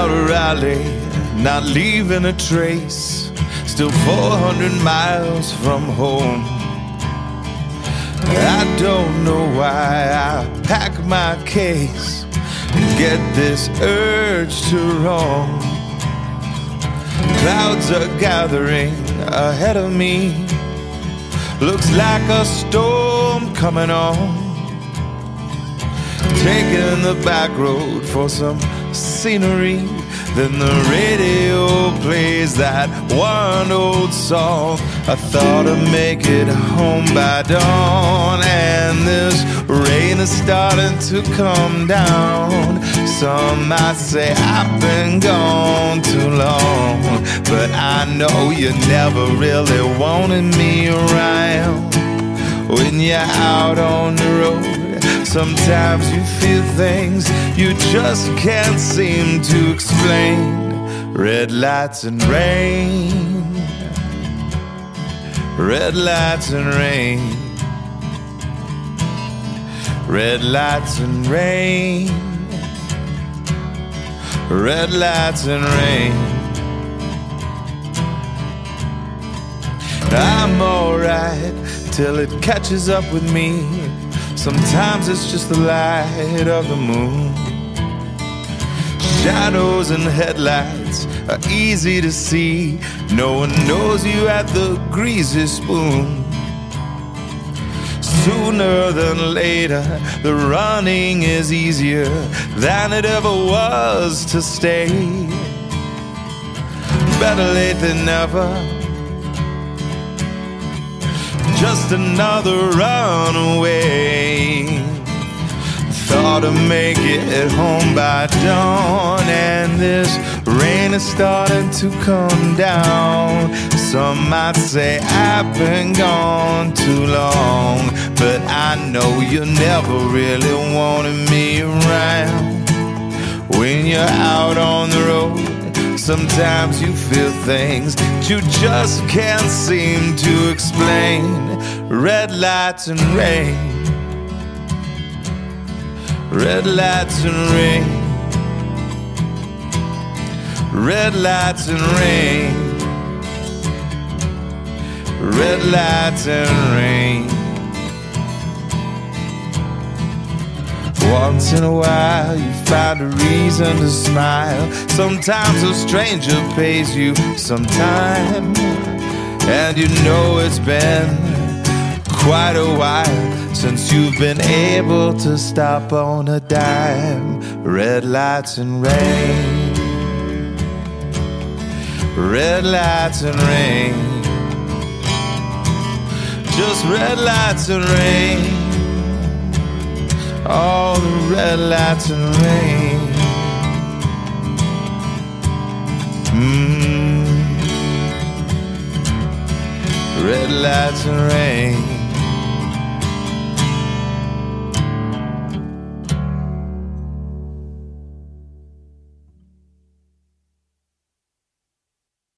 El Raleigh, not leaving a trace, still 400 miles from home. I don't know why I pack my case and get this urge to roam. Clouds are gathering ahead of me, looks like a storm coming on. Taking the back road for some scenery, then the radio plays that one old song. I thought I'd make it home by dawn, and this rain is starting to come down. Some might say I've been gone too long, but I know you never really wanted me around. When you're out on the road, sometimes you feel things you just can't seem to explain. Red lights and rain, red lights and rain, red lights and rain, red lights and rain. I'm alright till it catches up with me. Sometimes it's just the light of the moon. Shadows and headlights are easy to see. No one knows you at the greasy spoon. Sooner than later, the running is easier than it ever was to stay. Better late than never, just another runaway. Thought I'd make it home by dawn, and this rain is starting to come down. Some might say I've been gone too long, but I know you never really wanted me around. When you're out on the road, sometimes you feel things you just can't seem to explain. Red lights and rain, red lights and rain, red lights and rain, red lights and rain. Once in a while you find a reason to smile. Sometimes a stranger pays you some time, and you know it's been quite a while since you've been able to stop on a dime. Red lights and rain, red lights and rain, just red lights and rain. All the red lights and rain. Red lights and rain.